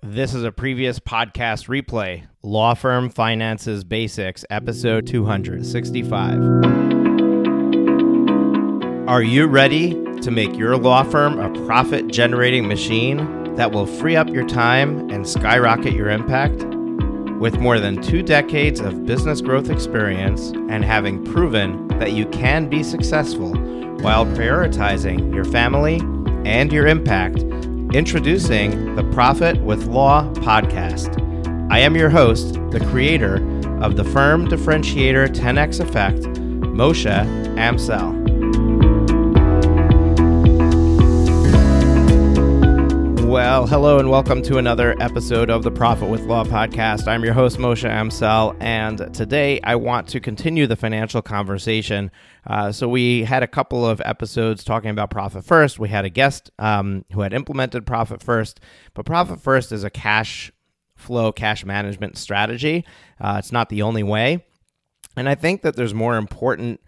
This is a previous podcast replay. Law Firm Finances Basics, episode 265. Are you ready to make your law firm a profit-generating machine that will free up your time and skyrocket your impact? With more than 2 decades of business growth experience and having proven that you can be successful while prioritizing your family and your impact, introducing the Profit with Law podcast. I am your host, the creator of the Firm Differentiator 10X Effect, Moshe Amsel. Well, hello and welcome to another episode of the Profit with Law podcast. I'm your host, Moshe Amsel, and today I want to continue the financial conversation. So we had a couple of episodes talking about Profit First. We had a guest who had implemented Profit First, but Profit First is a cash flow, cash management strategy. It's not the only way. And I think that there's more important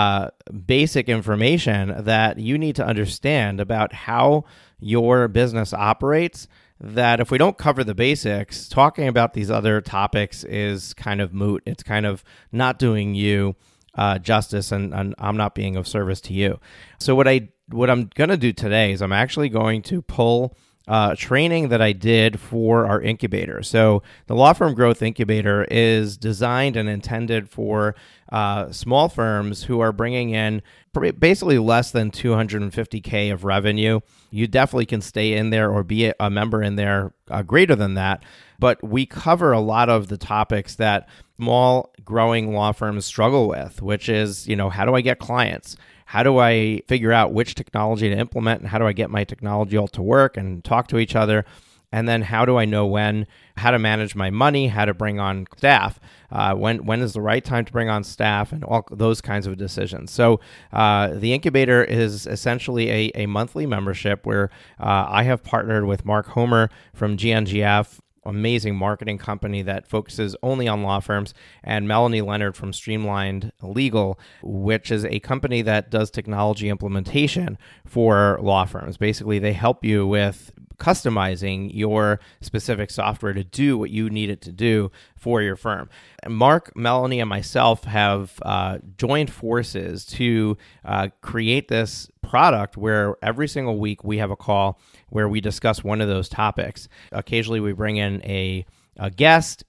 basic information that you need to understand about how your business operates, that if we don't cover the basics, talking about these other topics is kind of moot. It's kind of not doing you justice, and I'm not being of service to you. So what I'm going to do today is I'm actually going to pull training that I did for our incubator. So the Law Firm Growth Incubator is designed and intended for small firms who are bringing in basically less than $250K of revenue. You definitely can stay in there or be a member in there greater than that. But we cover a lot of the topics that small growing law firms struggle with, which is, how do I get clients? How do I figure out which technology to implement, and how do I get my technology all to work and talk to each other? And then how do I know how to manage my money, how to bring on staff, when is the right time to bring on staff, and all those kinds of decisions. So the incubator is essentially a monthly membership where I have partnered with Mark Homer from GNGF, amazing marketing company that focuses only on law firms, and Melanie Leonard from Streamlined Legal, which is a company that does technology implementation for law firms. Basically, they help you with customizing your specific software to do what you need it to do for your firm. Mark, Melanie, and myself have joined forces to create this product where every single week we have a call where we discuss one of those topics. Occasionally we bring in a guest,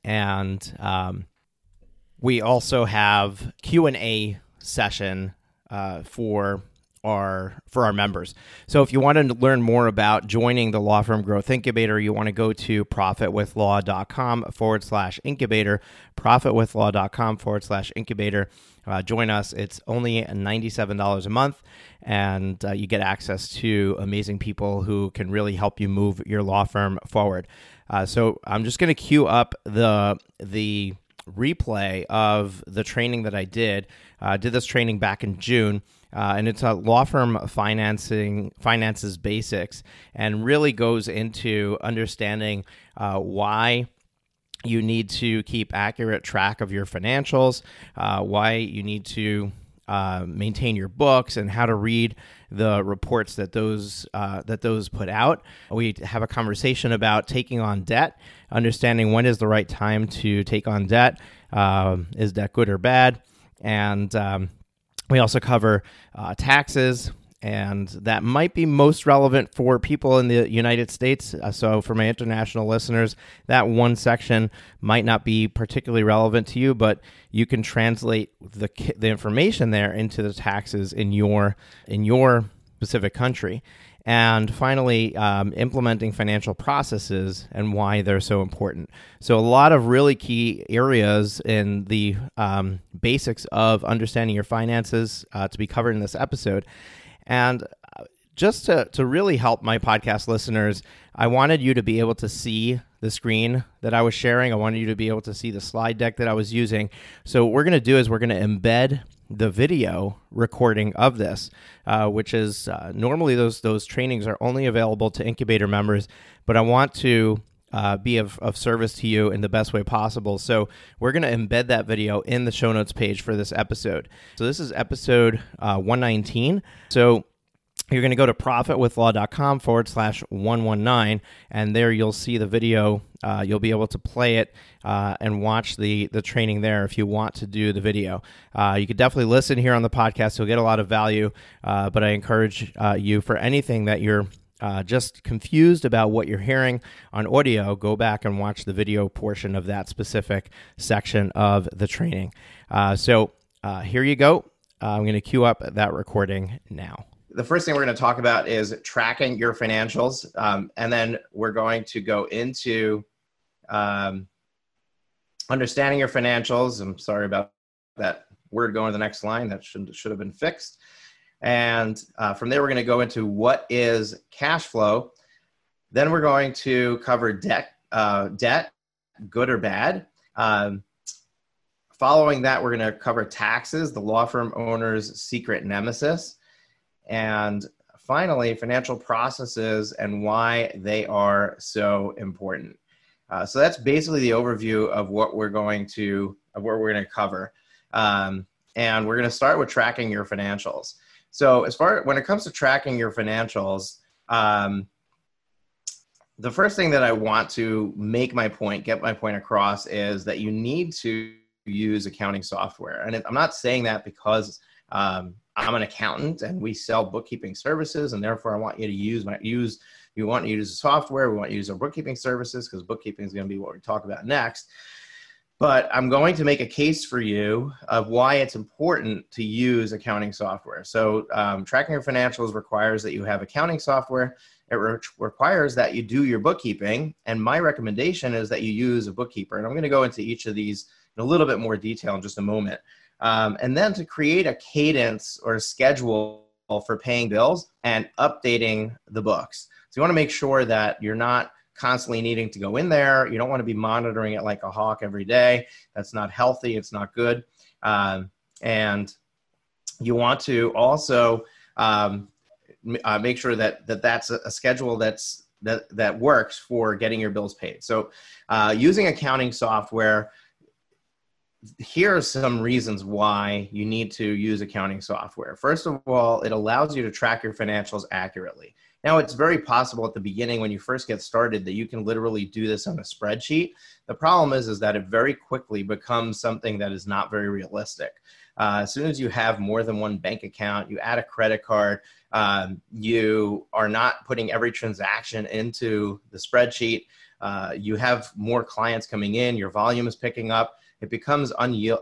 and we also have Q&A session for our members. So if you want to learn more about joining the Law Firm Growth Incubator, you want to go to profitwithlaw.com/incubator, profitwithlaw.com/incubator. Join us. It's only $97 a month, and you get access to amazing people who can really help you move your law firm forward. So I'm just going to queue up the replay of the training that I did. I did this training back in June. And it's a Law Firm Finances Basics, and really goes into understanding why you need to keep accurate track of your financials, why you need to maintain your books, and how to read the reports that those put out. We have a conversation about taking on debt, understanding when is the right time to take on debt. Is debt good or bad? And we also cover taxes, and that might be most relevant for people in the United States. So for my international listeners, that one section might not be particularly relevant to you, but you can translate the information there into the taxes in your specific country. And finally, implementing financial processes and why they're so important. So a lot of really key areas in the basics of understanding your finances to be covered in this episode. And just to really help my podcast listeners, I wanted you to be able to see the screen that I was sharing. I wanted you to be able to see the slide deck that I was using. So what we're going to do is we're going to embed the video recording of this, which is normally those trainings are only available to incubator members, but I want to be of service to you in the best way possible. So we're going to embed that video in the show notes page for this episode. So this is episode 119. So you're going to go to profitwithlaw.com/119, and there you'll see the video. You'll be able to play it and watch the training there if you want to do the video. You could definitely listen here on the podcast. You'll get a lot of value, but I encourage you, for anything that you're just confused about what you're hearing on audio, go back and watch the video portion of that specific section of the training. So here you go. I'm going to queue up that recording now. The first thing we're going to talk about is tracking your financials, and then we're going to go into understanding your financials. I'm sorry about that word going to the next line. That should have been fixed. And from there, we're going to go into what is cash flow. Then we're going to cover debt, good or bad. Following that, we're going to cover taxes, the law firm owner's secret nemesis. And finally, financial processes and why they are so important. So that's basically the overview of what we're going to cover. And we're going to start with tracking your financials. So when it comes to tracking your financials, the first thing that I want to get my point across, is that you need to use accounting software. And I'm not saying that because I'm an accountant and we sell bookkeeping services, and therefore I want you to use the software. We want you to use our bookkeeping services, because bookkeeping is going to be what we talk about next. But I'm going to make a case for you of why it's important to use accounting software. So tracking your financials requires that you have accounting software. It requires that you do your bookkeeping. And my recommendation is that you use a bookkeeper. And I'm going to go into each of these in a little bit more detail in just a moment. And then to create a cadence or a schedule for paying bills and updating the books. So you want to make sure that you're not constantly needing to go in there. You don't want to be monitoring it like a hawk every day. That's not healthy. It's not good. And you want to also make sure that that's a schedule that works for getting your bills paid. So using accounting software, here are some reasons why you need to use accounting software. First of all, it allows you to track your financials accurately. Now, it's very possible at the beginning when you first get started that you can literally do this on a spreadsheet. The problem is that it very quickly becomes something that is not very realistic. As soon as you have more than one bank account, you add a credit card, you are not putting every transaction into the spreadsheet. You have more clients coming in, your volume is picking up. It becomes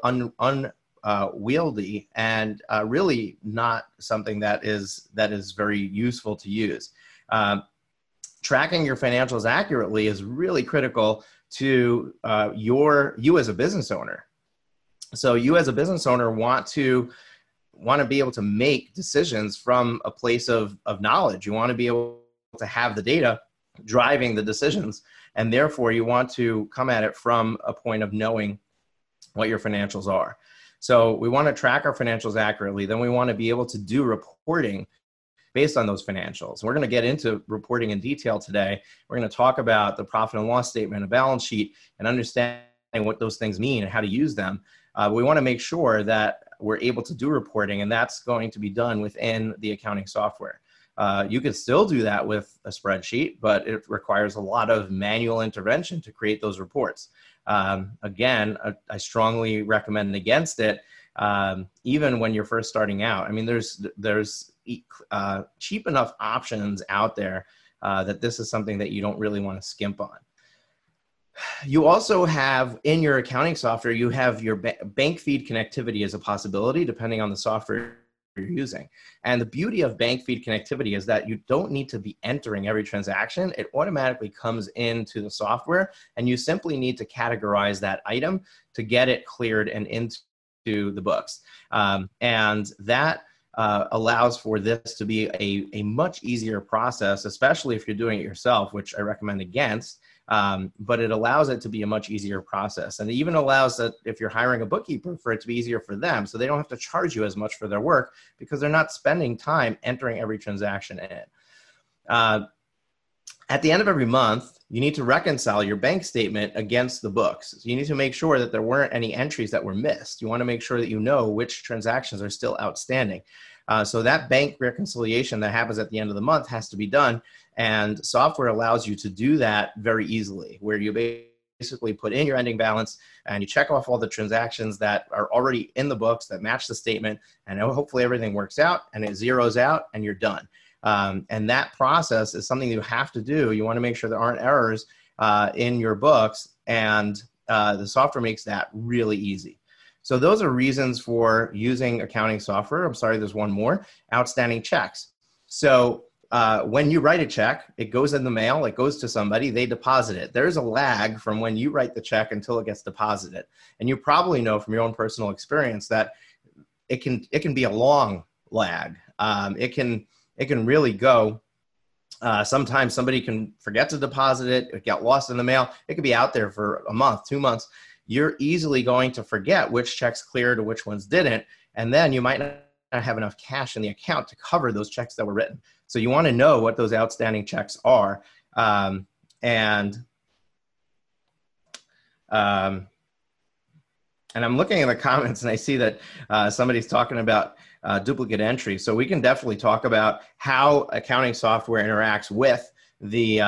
unwieldy and really not something that is very useful to use. Tracking your financials accurately is really critical to you as a business owner. So you as a business owner want to be able to make decisions from a place of knowledge. You want to be able to have the data driving the decisions, and therefore you want to come at it from a point of knowing what your financials are. So we want to track our financials accurately. Then we want to be able to do reporting based on those financials. We're going to get into reporting in detail today. We're going to talk about the profit and loss statement, a balance sheet, and understanding what those things mean and how to use them. We want to make sure that we're able to do reporting, and that's going to be done within the accounting software. You can still do that with a spreadsheet, but it requires a lot of manual intervention to create those reports. Again, I strongly recommend against it, even when you're first starting out. I mean, there's cheap enough options out there that this is something that you don't really want to skimp on. You also have in your accounting software, you have your bank feed connectivity as a possibility, depending on the software you're using. And the beauty of bank feed connectivity is that you don't need to be entering every transaction. It automatically comes into the software, and you simply need to categorize that item to get it cleared and into the books. And that allows for this to be a much easier process, especially if you're doing it yourself, which I recommend against. But it allows it to be a much easier process. And it even allows that if you're hiring a bookkeeper, for it to be easier for them, so they don't have to charge you as much for their work because they're not spending time entering every transaction in it. At the end of every month, you need to reconcile your bank statement against the books. So you need to make sure that there weren't any entries that were missed. You want to make sure that you know which transactions are still outstanding. So that bank reconciliation that happens at the end of the month has to be done. And software allows you to do that very easily, where you basically put in your ending balance and you check off all the transactions that are already in the books that match the statement, and hopefully everything works out and it zeroes out and you're done. And that process is something you have to do. You want to make sure there aren't errors in your books, and the software makes that really easy. So those are reasons for using accounting software. I'm sorry, there's one more: outstanding checks. So when you write a check, it goes in the mail, it goes to somebody, they deposit it. There's a lag from when you write the check until it gets deposited. And you probably know from your own personal experience that it can be a long lag. It can really go. Sometimes somebody can forget to deposit it, it got lost in the mail. It could be out there for a month, 2 months. You're easily going to forget which checks cleared or which ones didn't. And then you might not have enough cash in the account to cover those checks that were written. So you want to know what those outstanding checks are. And I'm looking in the comments and I see that somebody's talking about duplicate entry. So we can definitely talk about how accounting software interacts with the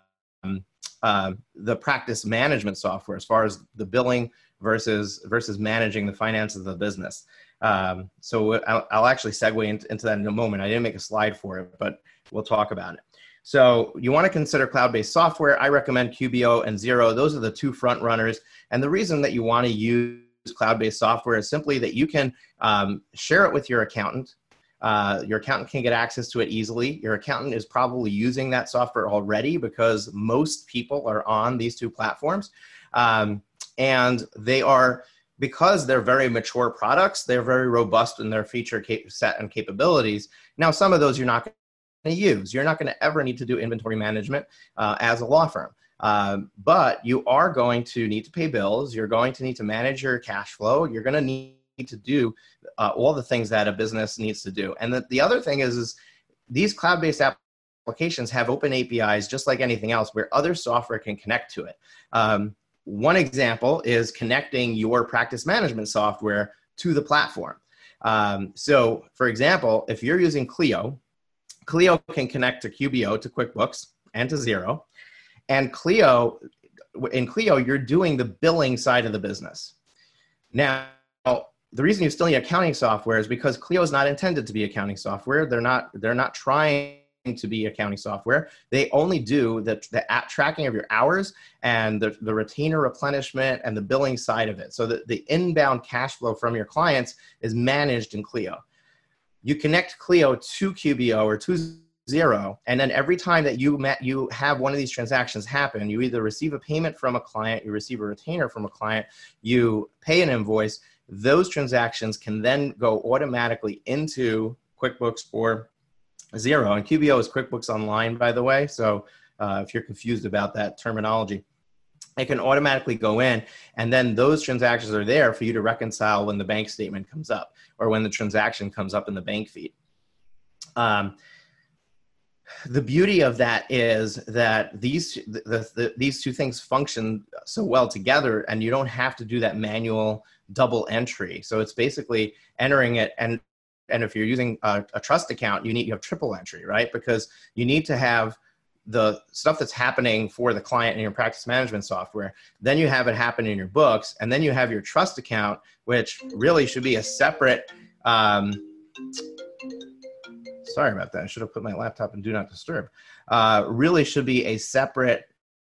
practice management software as far as the billing versus managing the finances of the business. So I'll actually segue into that in a moment. I didn't make a slide for it, but we'll talk about it. So you want to consider cloud-based software. I recommend QBO and Xero. Those are the two front runners. And the reason that you want to use cloud-based software is simply that you can share it with your accountant. Your accountant can get access to it easily. Your accountant is probably using that software already because most people are on these two platforms. And they are, because they're very mature products, they're very robust in their feature set and capabilities. Now, some of those you're not going to use. You're not going to ever need to do inventory management as a law firm. But you are going to need to pay bills. You're going to need to manage your cash flow. You're going to need to do all the things that a business needs to do. And the other thing is these cloud-based applications have open APIs just like anything else where other software can connect to it. One example is connecting your practice management software to the platform. So for example, if you're using Clio can connect to QBO, to QuickBooks, and to Xero. And in Clio, you're doing the billing side of the business. Now, the reason you still need accounting software is because Clio is not intended to be accounting software. They're not trying to be accounting software. They only do the tracking of your hours and the retainer replenishment and the billing side of it. So the inbound cash flow from your clients is managed in Clio. You connect Clio to QBO or to Xero, and then every time that you have one of these transactions happen, you either receive a payment from a client, you receive a retainer from a client, you pay an invoice. Those transactions can then go automatically into QuickBooks or Xero. And QBO is QuickBooks Online, by the way. So if you're confused about that terminology, it can automatically go in, and then those transactions are there for you to reconcile when the bank statement comes up or when the transaction comes up in the bank feed. The beauty of that is that these two things function so well together, and you don't have to do that manual double entry. So it's basically entering it, and if you're using a trust account, you have triple entry, right? Because you need to have the stuff that's happening for the client in your practice management software. Then you have it happen in your books, and then you have your trust account, which really should be a separate. Sorry about that. I should have put my laptop in Do Not Disturb. Really should be a separate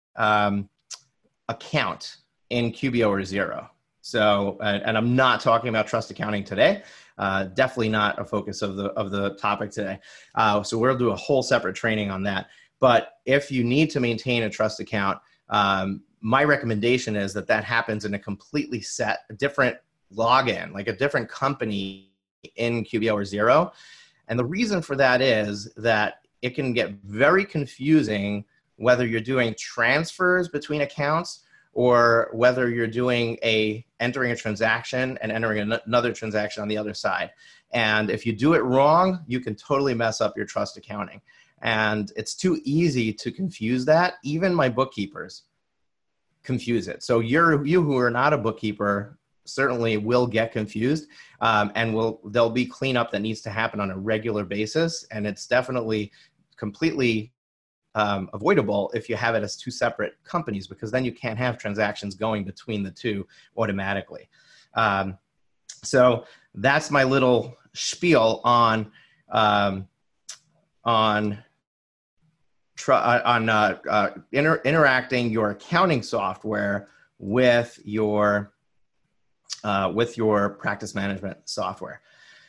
account in QBO or Xero. So, and I'm not talking about trust accounting today. Definitely not a focus of the topic today. So we'll do a whole separate training on that. But if you need to maintain a trust account, my recommendation is that happens in a completely different login, like a different company in QBO or Xero. And the reason for that is that it can get very confusing whether you're doing transfers between accounts or whether you're entering a transaction and entering another transaction on the other side. And if you do it wrong, you can totally mess up your trust accounting. And it's too easy to confuse that. Even my bookkeepers confuse it. So you who are not a bookkeeper, certainly will get confused, and there'll be cleanup that needs to happen on a regular basis. And it's definitely completely avoidable if you have it as two separate companies, because then you can't have transactions going between the two automatically. So that's my little spiel on interacting your accounting software with your practice management software.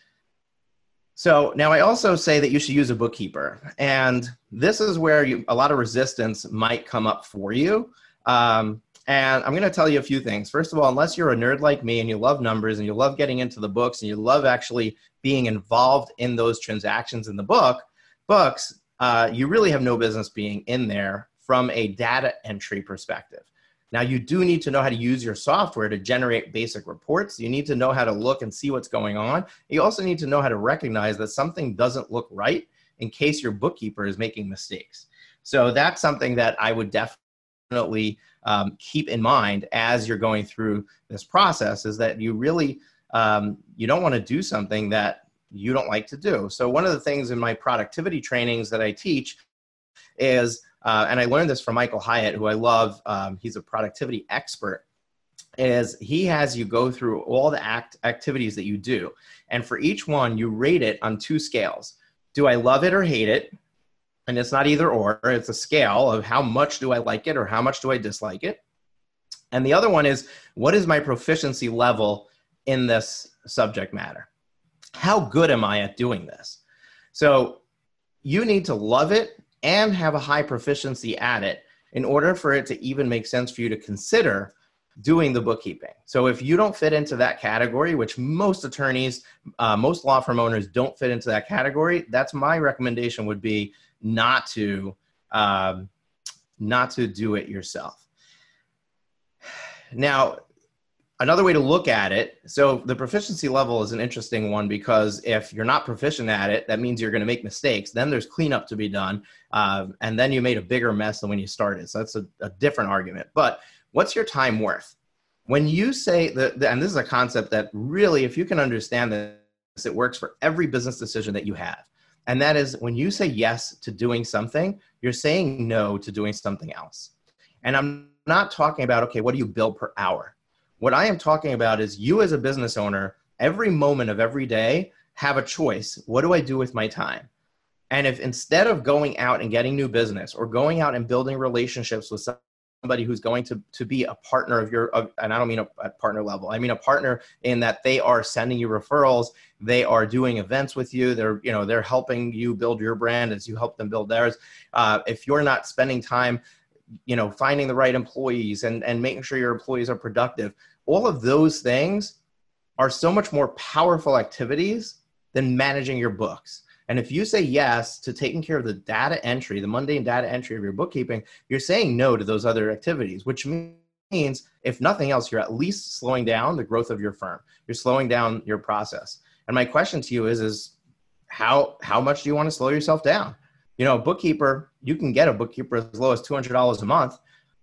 So now I also say that you should use a bookkeeper, and this is where a lot of resistance might come up for you. And I'm going to tell you a few things. First of all, unless you're a nerd like me and you love numbers and you love getting into the books and you love actually being involved in those transactions in the books, you really have no business being in there from a data entry perspective. Now, you do need to know how to use your software to generate basic reports. You need to know how to look and see what's going on. You also need to know how to recognize that something doesn't look right in case your bookkeeper is making mistakes. So that's something that I would definitely keep in mind as you're going through this process, is that you really, you don't want to do something that you don't like to do. So one of the things in my productivity trainings that I teach is, and I learned this from Michael Hyatt, who I love, he's a productivity expert, is he has you go through all the activities that you do. And for each one, you rate it on two scales. Do I love it or hate it? And it's not either or, it's a scale of how much do I like it or how much do I dislike it? And the other one is, what is my proficiency level in this subject matter? How good am I at doing this? So you need to love it and have a high proficiency at it in order for it to even make sense for you to consider doing the bookkeeping. So if you don't fit into that category, which most attorneys, most law firm owners don't fit into that category, that's my recommendation would be not to do it yourself. Now, another way to look at it, so the proficiency level is an interesting one, because if you're not proficient at it, that means you're going to make mistakes. Then there's cleanup to be done. And then you made a bigger mess than when you started. So that's a different argument. But what's your time worth? When you say and this is a concept that really, if you can understand this, it works for every business decision that you have. And that is, when you say yes to doing something, you're saying no to doing something else. And I'm not talking about, okay, what do you bill per hour? What I am talking about is, you as a business owner, every moment of every day, have a choice. What do I do with my time? And if instead of going out and getting new business, or going out and building relationships with somebody who's going to be a partner and I don't mean a partner level, I mean a partner in that they are sending you referrals, they are doing events with you, they're helping you build your brand as you help them build theirs. If you're not spending time, finding the right employees and making sure your employees are productive, all of those things are so much more powerful activities than managing your books. And if you say yes to taking care of the data entry, the mundane data entry of your bookkeeping, you're saying no to those other activities, which means, if nothing else, you're at least slowing down the growth of your firm. You're slowing down your process. And my question to you is how much do you want to slow yourself down? A bookkeeper, you can get a bookkeeper as low as $200 a month.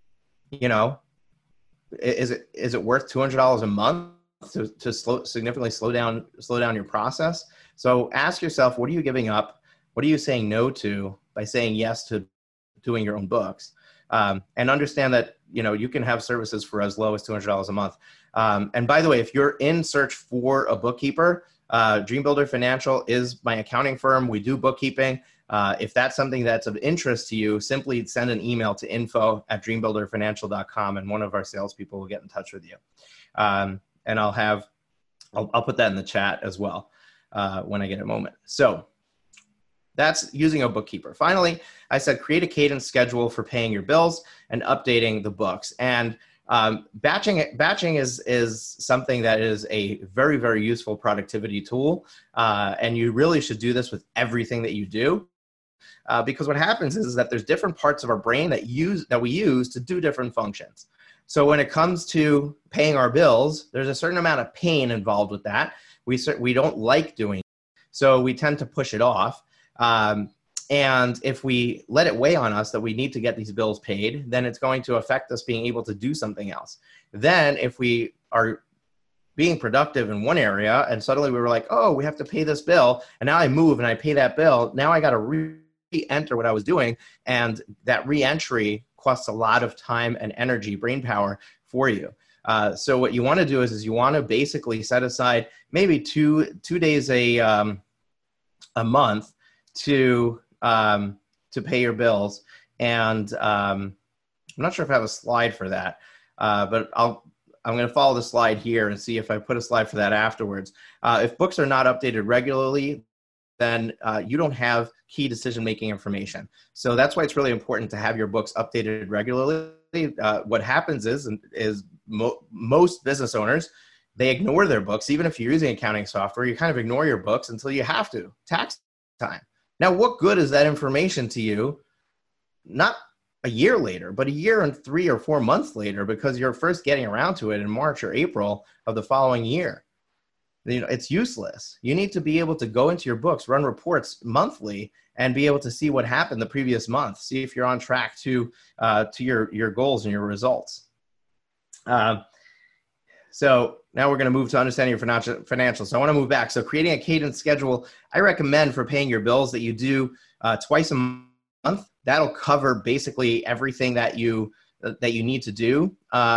Is it worth $200 a month to significantly slow down your process? So ask yourself, what are you giving up? What are you saying no to by saying yes to doing your own books? And understand that, you can have services for as low as $200 a month. And by the way, if you're in search for a bookkeeper, Dreambuilder Financial is my accounting firm. We do bookkeeping. If that's something that's of interest to you, simply send an email to info@dreambuilderfinancial.com, and one of our salespeople will get in touch with you. And I'll put that in the chat as well when I get a moment. So that's using a bookkeeper. Finally, I said create a cadence schedule for paying your bills and updating the books. And batching is something that is a very, very useful productivity tool. And you really should do this with everything that you do. Because what happens is that there's different parts of our brain that we use to do different functions. So when it comes to paying our bills, there's a certain amount of pain involved with that. We don't like doing it, so we tend to push it off. And if we let it weigh on us that we need to get these bills paid, then it's going to affect us being able to do something else. Then if we are being productive in one area, and suddenly we were like, oh, we have to pay this bill, and now I move and I pay that bill. Now I got to re-enter what I was doing, and that re-entry costs a lot of time and energy, brain power for you. So what you want to do is you want to basically set aside maybe two days a month to pay your bills. And I'm not sure if I have a slide for that, but I'm going to follow the slide here and see if I put a slide for that afterwards. If books are not updated regularly, then you don't have key decision-making information. So that's why it's really important to have your books updated regularly. What happens is most business owners, they ignore their books. Even if you're using accounting software, you kind of ignore your books until you have to. Tax time. Now, what good is that information to you? Not a year later, but a year and 3 or 4 months later, because you're first getting around to it in March or April of the following year. It's useless. You need to be able to go into your books, run reports monthly, and be able to see what happened the previous month. See if you're on track to your goals and your results. So now we're going to move to understanding your financials. So I want to move back. So creating a cadence schedule, I recommend for paying your bills that you do twice a month. That'll cover basically everything that you need to do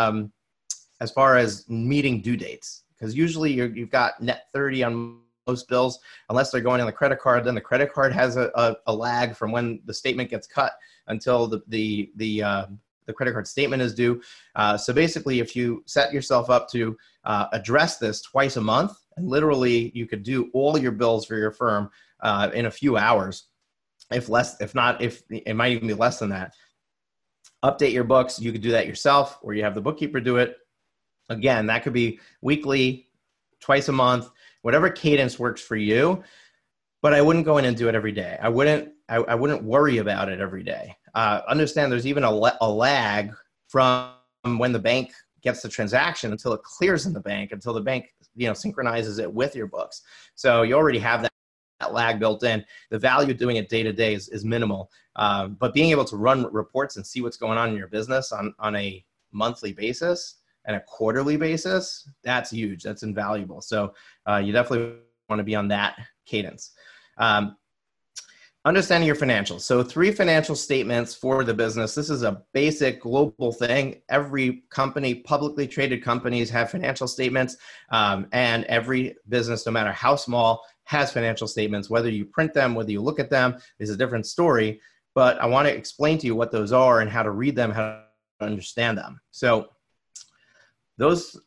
as far as meeting due dates. Because usually you've got net 30 on most bills, unless they're going on the credit card. Then the credit card has a lag from when the statement gets cut until the credit card statement is due. So basically, if you set yourself up to address this twice a month, and literally you could do all your bills for your firm in a few hours, if it might even be less than that. Update your books. You could do that yourself, or you have the bookkeeper do it. Again, that could be weekly, twice a month, whatever cadence works for you. But I wouldn't go in and do it every day. I wouldn't worry about it every day. Understand there's even a lag from when the bank gets the transaction until it clears in the bank, until the bank synchronizes it with your books. So you already have that lag built in. The value of doing it day to day is minimal. But being able to run reports and see what's going on in your business on a monthly basis and a quarterly basis, that's huge. That's invaluable. So you definitely want to be on that cadence. Understanding your financials. So 3 financial statements for the business. This is a basic global thing. Every company, publicly traded companies, have financial statements, and every business, no matter how small, has financial statements. Whether you print them, whether you look at them, is a different story. But I want to explain to you what those are and how to read them, how to understand them. So those,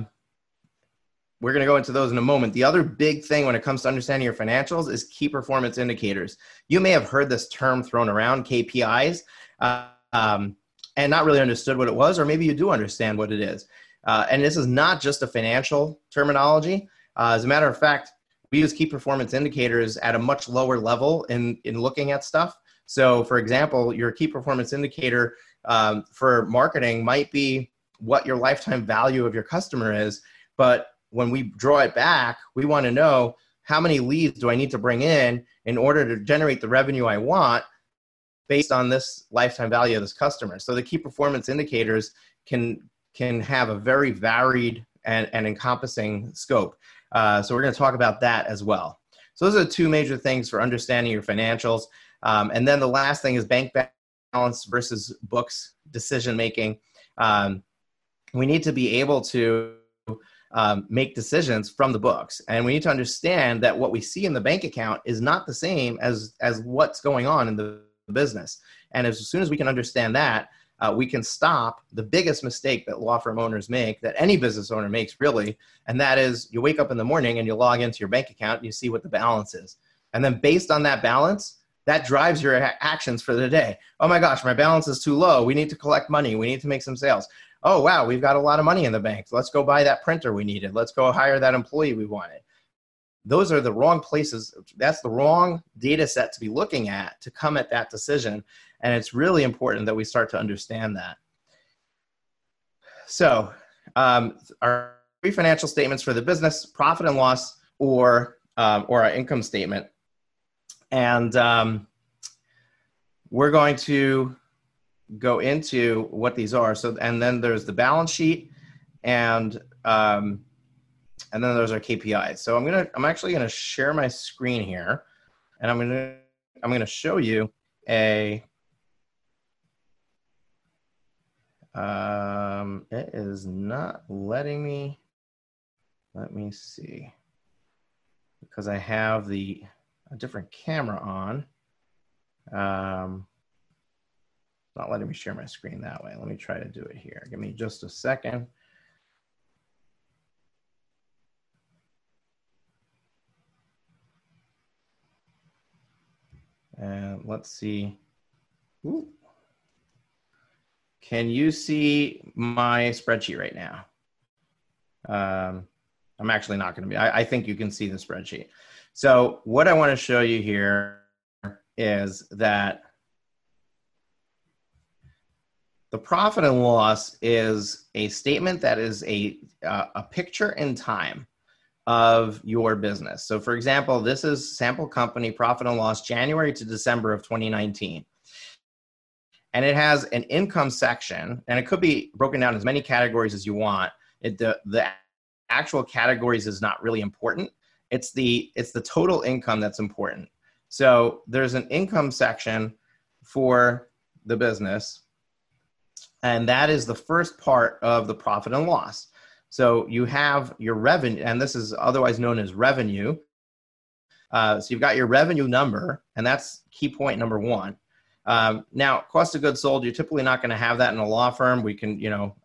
we're going to go into those in a moment. The other big thing when it comes to understanding your financials is key performance indicators. You may have heard this term thrown around, KPIs, and not really understood what it was, or maybe you do understand what it is. And this is not just a financial terminology. As a matter of fact, we use key performance indicators at a much lower level in looking at stuff. So for example, your key performance indicator for marketing might be what your lifetime value of your customer is. But when we draw it back, we want to know how many leads do I need to bring in order to generate the revenue I want based on this lifetime value of this customer. So the key performance indicators can have a very varied and encompassing scope. So we're going to talk about that as well. So those are the 2 major things for understanding your financials. And then the last thing is bank balance versus books decision-making. We need to be able to make decisions from the books. And we need to understand that what we see in the bank account is not the same as what's going on in the business. And as soon as we can understand that, we can stop the biggest mistake that law firm owners make, that any business owner makes really, and that is you wake up in the morning and you log into your bank account and you see what the balance is. And then based on that balance, that drives your actions for the day. Oh my gosh, my balance is too low. We need to collect money. We need to make some sales. Oh, wow, we've got a lot of money in the bank. Let's go buy that printer we needed. Let's go hire that employee we wanted. Those are the wrong places. That's the wrong data set to be looking at to come at that decision. And it's really important that we start to understand that. So our 3 financial statements for the business: profit and loss, or our income statement. And we're going to go into what these are. So, and then there's the balance sheet, and and then there's our KPIs. So I'm actually gonna share my screen here, and I'm gonna show you a. It is not letting me. Let me see, because I have a different camera on. Not letting me share my screen that way. Let me try to do it here. Give me just a second. And let's see. Ooh. Can you see my spreadsheet right now? I'm actually not going to be. I think you can see the spreadsheet. So what I want to show you here is that the profit and loss is a statement that is a picture in time of your business. So for example, this is sample company profit and loss January to December of 2019. And it has an income section, and it could be broken down as many categories as you want. The actual categories is not really important. It's the total income that's important. So there's an income section for the business, and that is the first part of the profit and loss. So you have your revenue, and this is otherwise known as revenue. So you've got your revenue number, and that's key point number one. Now, cost of goods sold, you're typically not going to have that in a law firm. We can,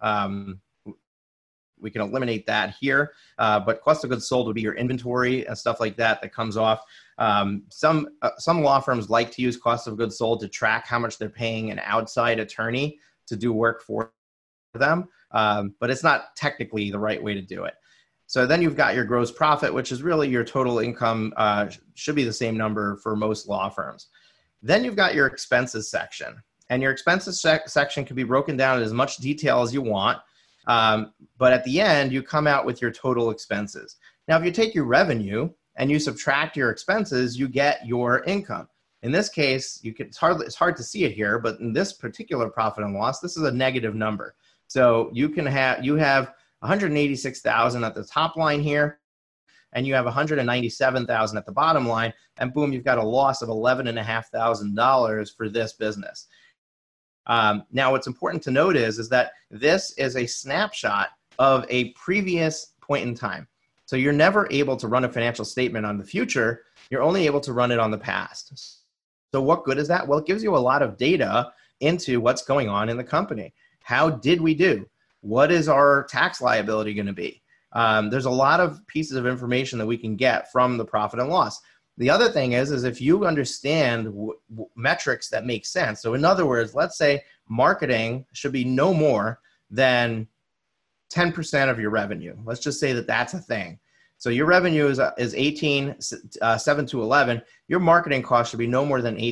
we can eliminate that here. But cost of goods sold would be your inventory and stuff like that comes off. Some law firms like to use cost of goods sold to track how much they're paying an outside attorney to do work for them. But it's not technically the right way to do it. So then you've got your gross profit, which is really your total income, should be the same number for most law firms. Then you've got your expenses section, and your expenses section can be broken down in as much detail as you want. But at the end, you come out with your total expenses. Now, if you take your revenue and you subtract your expenses, you get your income. In this case, it's hard to see it here, but in this particular profit and loss, this is a negative number. So you have 186,000 at the top line here, and you have 197,000 at the bottom line, and boom, you've got a loss of $11,500 for this business. Now, what's important to note is that this is a snapshot of a previous point in time. So you're never able to run a financial statement on the future. You're only able to run it on the past. So what good is that? Well, it gives you a lot of data into what's going on in the company. How did we do? What is our tax liability going to be? There's a lot of pieces of information that we can get from the profit and loss. The other thing is if you understand metrics that make sense. So in other words, let's say marketing should be no more than 10% of your revenue. Let's just say that that's a thing. So your revenue is 18,700 to 11. Your marketing cost should be no more than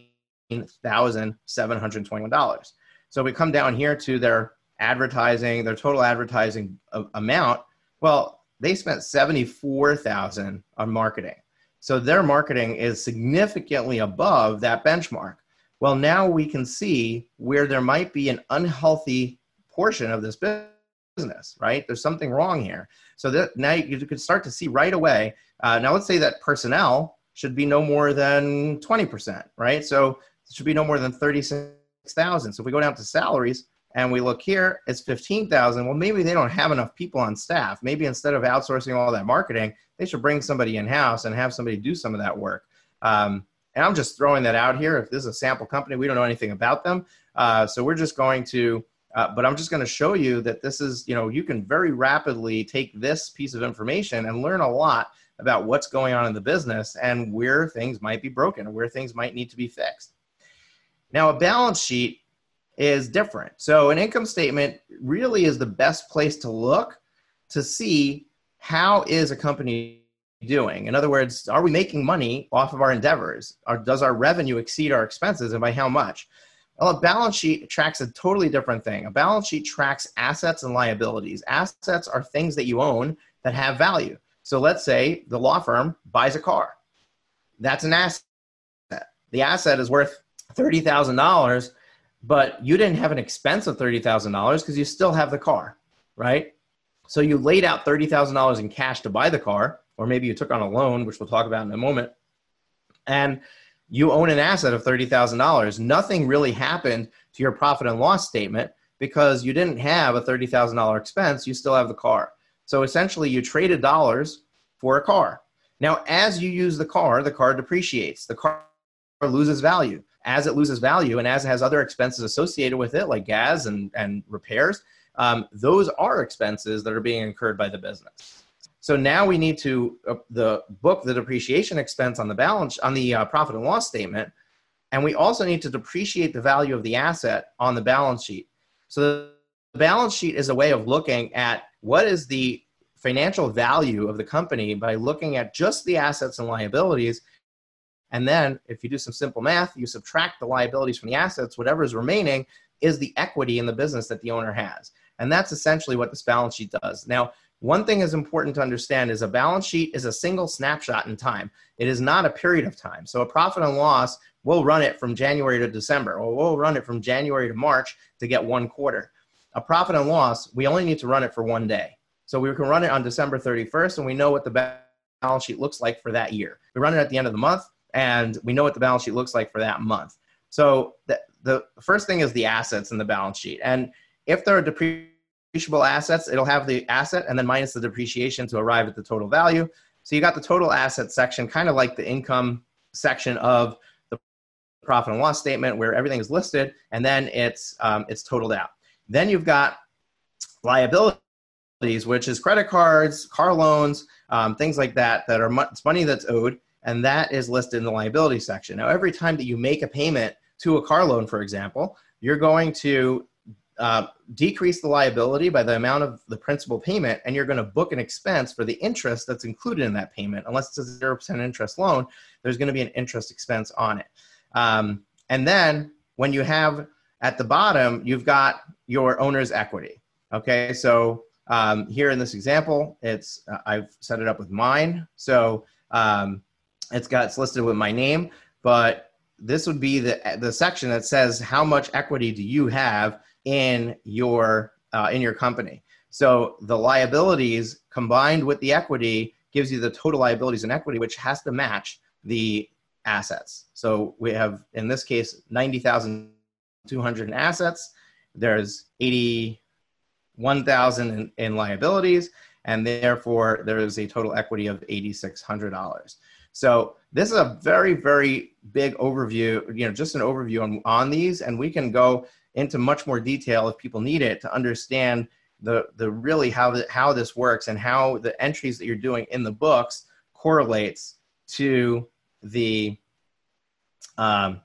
$18,721. So we come down here to their advertising, their total advertising amount. Well, they spent $74,000 on marketing. So their marketing is significantly above that benchmark. Well, now we can see where there might be an unhealthy portion of this business, right? There's something wrong here. So that now you could start to see right away. Now let's say that personnel should be no more than 20%, right? So it should be no more than 36,000. So if we go down to salaries, and we look here, it's 15,000. Well, maybe they don't have enough people on staff. Maybe instead of outsourcing all that marketing, they should bring somebody in-house and have somebody do some of that work. And I'm just throwing that out here. If this is a sample company, we don't know anything about them. So we're just going to, but I'm just going to show you that this is, you can very rapidly take this piece of information and learn a lot about what's going on in the business and where things might be broken or where things might need to be fixed. Now, a balance sheet is different. So an income statement really is the best place to look to see how is a company doing. In other words, are we making money off of our endeavors? Or does our revenue exceed our expenses, and by how much? Well, a balance sheet tracks a totally different thing. A balance sheet tracks assets and liabilities. Assets are things that you own that have value. So let's say the law firm buys a car. That's an asset. The asset is worth $30,000, but you didn't have an expense of $30,000 because you still have the car, right? So you laid out $30,000 in cash to buy the car, or maybe you took on a loan, which we'll talk about in a moment, and you own an asset of $30,000. Nothing really happened to your profit and loss statement because you didn't have a $30,000 expense. You still have the car. So essentially you traded dollars for a car. Now, as you use the car depreciates. The car loses value. As it loses value and as it has other expenses associated with it, like gas and repairs, those are expenses that are being incurred by the business. So now we need to book the depreciation expense on the profit and loss statement, and we also need to depreciate the value of the asset on the balance sheet. So the balance sheet is a way of looking at what is the financial value of the company by looking at just the assets and liabilities. And then if you do some simple math, you subtract the liabilities from the assets, whatever is remaining is the equity in the business that the owner has. And that's essentially what this balance sheet does. Now, one thing is important to understand is a balance sheet is a single snapshot in time. It is not a period of time. So a profit and loss, we'll run it from January to December, or we'll run it from January to March to get one quarter. A profit and loss, we only need to run it for one day. So we can run it on December 31st, and we know what the balance sheet looks like for that year. We run it at the end of the month, and we know what the balance sheet looks like for that month. So the first thing is the assets in the balance sheet. And if there are depreciable assets, it'll have the asset and then minus the depreciation to arrive at the total value. So you got the total asset section, kind of like the income section of the profit and loss statement where everything is listed, and then it's totaled out. Then you've got liabilities, which is credit cards, car loans, things like that are it's money that's owed, and that is listed in the liability section. Now, every time that you make a payment to a car loan, for example, you're going to decrease the liability by the amount of the principal payment, and you're going to book an expense for the interest that's included in that payment. Unless it's a 0% interest loan, there's going to be an interest expense on it. And then when you have at the bottom, you've got your owner's equity. Okay, so here in this example, I've set it up with mine. So it's listed with my name, but this would be the section that says how much equity do you have in your company. So the liabilities combined with the equity gives you the total liabilities and equity, which has to match the assets. So we have, in this case, 90,200 in assets. There's 81,000 in liabilities, and therefore there is a total equity of $8,600. So this is a very, very big overview, just an overview on these, and we can go into much more detail if people need it to understand the really how this works and how the entries that you're doing in the books correlates to what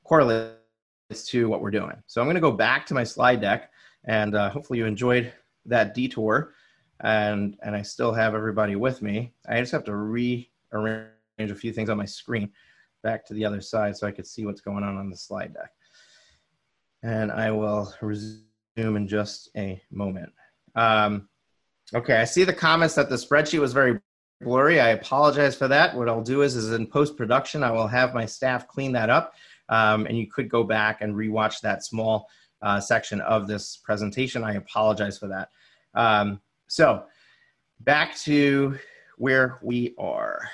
we're doing. So I'm going to go back to my slide deck, and hopefully you enjoyed that detour, and I still have everybody with me. I just have to rearrange a few things on my screen back to the other side so I could see what's going on the slide deck. And I will resume in just a moment. Okay, I see the comments that the spreadsheet was very blurry. I apologize for that. What I'll do is in post-production, I will have my staff clean that up. And you could go back and rewatch that small section of this presentation. I apologize for that. So back to where we are.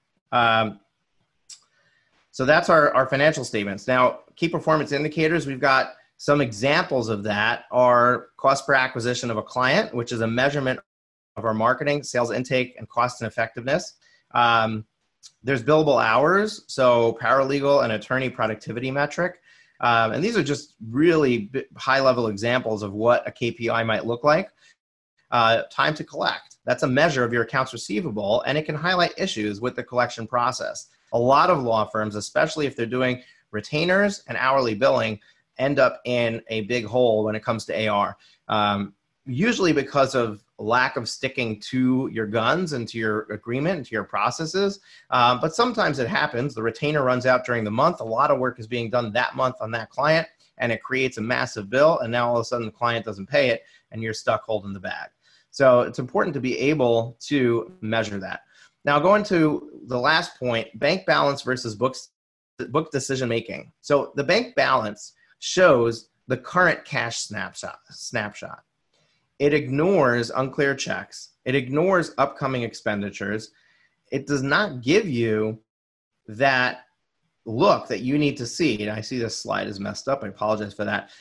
So that's our financial statements. Now, key performance indicators, we've got some examples of that are cost per acquisition of a client, which is a measurement of our marketing, sales intake, and cost and effectiveness. There's billable hours, so paralegal and attorney productivity metric. And these are just really high-level examples of what a KPI might look like. Time to collect. That's a measure of your accounts receivable, and it can highlight issues with the collection process. A lot of law firms, especially if they're doing retainers and hourly billing, end up in a big hole when it comes to AR. Usually because of lack of sticking to your guns and to your agreement and to your processes. But sometimes it happens. The retainer runs out during the month. A lot of work is being done that month on that client, and it creates a massive bill. And now all of a sudden the client doesn't pay it, and you're stuck holding the bag. So it's important to be able to measure that. Now, going to the last point, bank balance versus book decision making. So the bank balance shows the current cash snapshot. it ignores unclear checks. It ignores upcoming expenditures. It does not give you that look that you need to see. And I see this slide is messed up. I apologize for that.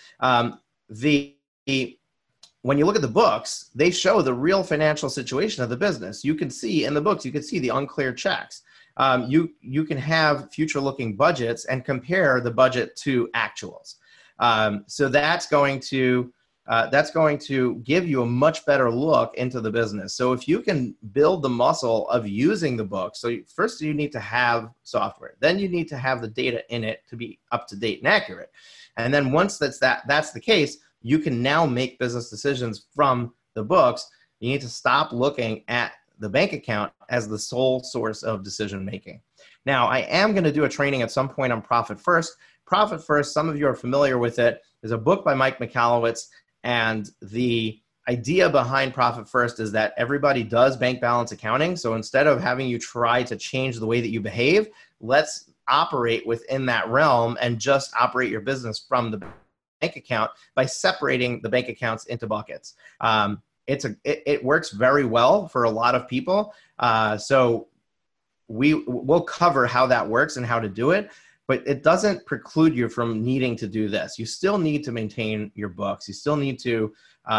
When you look at the books, they show the real financial situation of the business. You can see in the books, you can see the unclear checks. You can have future-looking budgets and compare the budget to actuals. So that's going to give you a much better look into the business. So if you can build the muscle of using the book, so first you need to have software, then you need to have the data in it to be up to date and accurate. And then once that's the case, you can now make business decisions from the books. You need to stop looking at the bank account as the sole source of decision making. Now, I am going to do a training at some point on Profit First. Profit First, some of you are familiar with it, is a book by Mike Michalowicz. And the idea behind Profit First is that everybody does bank balance accounting. So instead of having you try to change the way that you behave, let's operate within that realm and just operate your business from the bank account by separating the bank accounts into buckets. It works very well for a lot of people. So we'll cover how that works and how to do it, but it doesn't preclude you from needing to do this. You still need to maintain your books. You still need to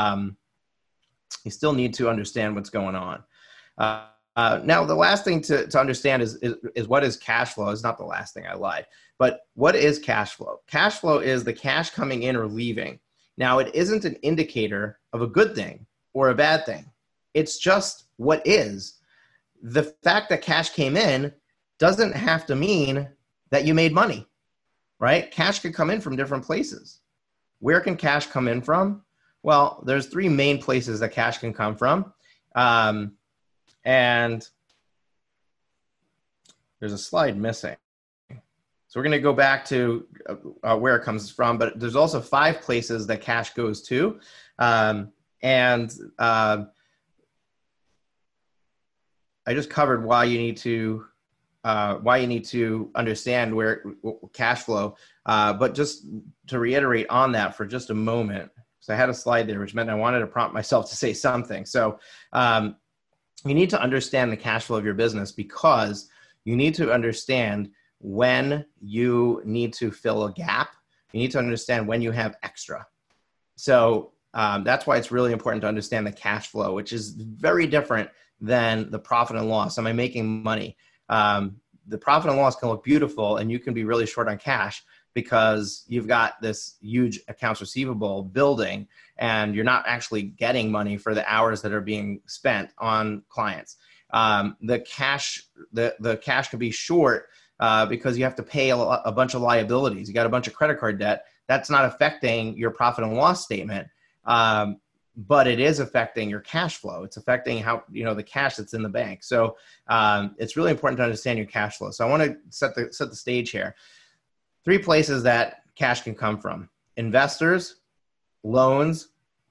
understand what's going on. Now, the last thing to understand is what is cash flow. It's not the last thing, I lied. But what is cash flow? Cash flow is the cash coming in or leaving. Now, it isn't an indicator of a good thing or a bad thing. It's just what is. The fact that cash came in doesn't have to mean that you made money, right? Cash could come in from different places. Where can cash come in from? Well, there's three main places that cash can come from. And there's a slide missing. So we're going to go back to where it comes from, but there's also 5 places that cash goes to. I just covered why you need to understand where cash flow. But just to reiterate on that for just a moment, because I had a slide there, which meant I wanted to prompt myself to say something. So you need to understand the cash flow of your business, because you need to understand when you need to fill a gap. You need to understand when you have extra. So that's why it's really important to understand the cash flow, which is very different than the profit and loss. Am I making money? The profit and loss can look beautiful, and you can be really short on cash because you've got this huge accounts receivable building and you're not actually getting money for the hours that are being spent on clients. The cash can be short because you have to pay a bunch of liabilities. You got a bunch of credit card debt. That's not affecting your profit and loss statement, but it is affecting your cash flow. It's affecting how, the cash that's in the bank. So it's really important to understand your cash flow. So I want to set the stage here. 3 places that cash can come from: investors, loans,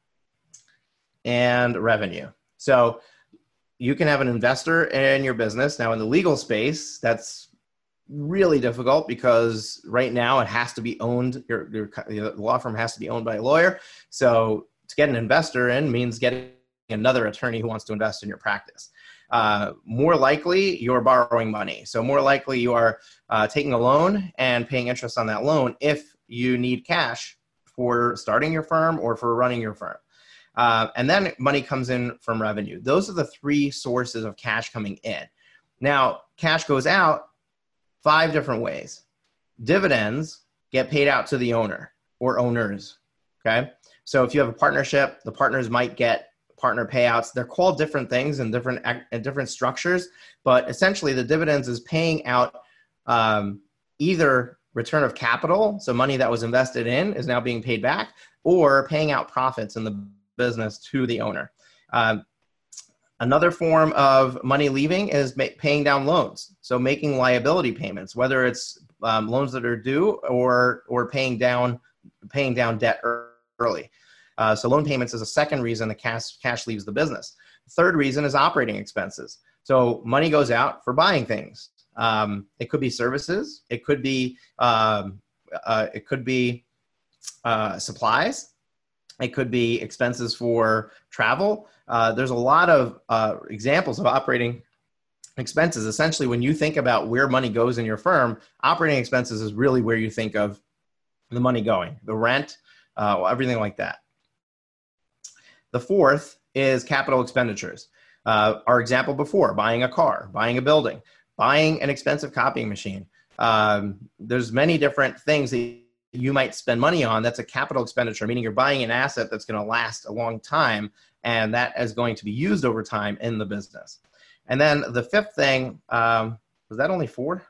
and revenue. So you can have an investor in your business. Now, in the legal space, that's really difficult because right now it has to be owned. Your law firm has to be owned by a lawyer. So to get an investor in means getting another attorney who wants to invest in your practice. More likely you're borrowing money. So more likely you are taking a loan and paying interest on that loan if you need cash for starting your firm or for running your firm. And then money comes in from revenue. Those are the 3 sources of cash coming in. Now, cash goes out 5 different ways. Dividends get paid out to the owner or owners, okay? So if you have a partnership, the partners might get partner payouts. They're called different things in different structures, but essentially the dividends is paying out either return of capital, so money that was invested in is now being paid back, or paying out profits in the business to the owner. Another form of money leaving is paying down loans. So making liability payments, whether it's loans that are due or paying down debt early. So loan payments is a second reason the cash leaves the business. The third reason is operating expenses. So money goes out for buying things. It could be services. It could be supplies. It could be expenses for travel. There's a lot of examples of operating expenses. Essentially, when you think about where money goes in your firm, operating expenses is really where you think of the money going, the rent, everything like that. The fourth is capital expenditures. Our example before, buying a car, buying a building, buying an expensive copying machine. There's many different things that you might spend money on. That's a capital expenditure, meaning you're buying an asset that's going to last a long time, and that is going to be used over time in the business. And then the fifth thing, was that only 4?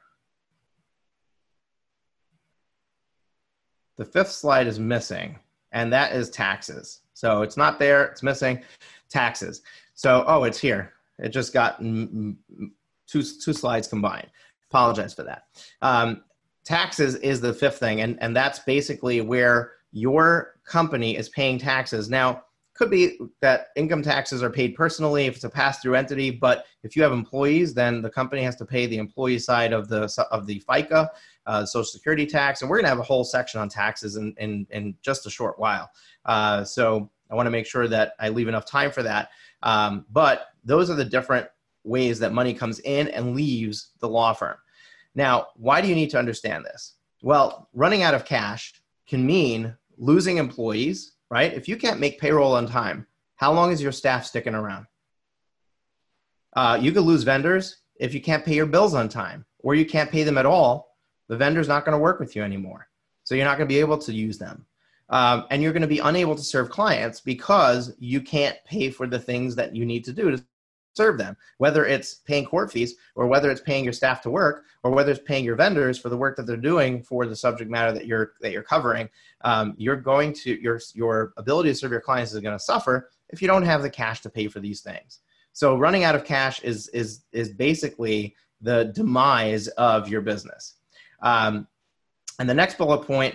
The fifth slide is missing, and that is taxes. So it's not there, it's missing, taxes. So, oh, it's here. It just got two slides combined. Apologize for that. Taxes is the fifth thing, and that's basically where your company is paying taxes. Now, could be that income taxes are paid personally if it's a pass-through entity, but if you have employees, then the company has to pay the employee side of the FICA, Social Security tax, and we're going to have a whole section on taxes in just a short while. So I want to make sure that I leave enough time for that. But those are the different ways that money comes in and leaves the law firm. Now, why do you need to understand this? Well, running out of cash can mean losing employees, right? If you can't make payroll on time, how long is your staff sticking around? You could lose vendors if you can't pay your bills on time, or you can't pay them at all. The vendor's not going to work with you anymore. So you're not going to be able to use them. And you're going to be unable to serve clients because you can't pay for the things that you need to do to serve them, whether it's paying court fees or whether it's paying your staff to work or whether it's paying your vendors for the work that they're doing for the subject matter that you're covering. Your ability to serve your clients is going to suffer if you don't have the cash to pay for these things. So running out of cash is basically the demise of your business. And the next bullet point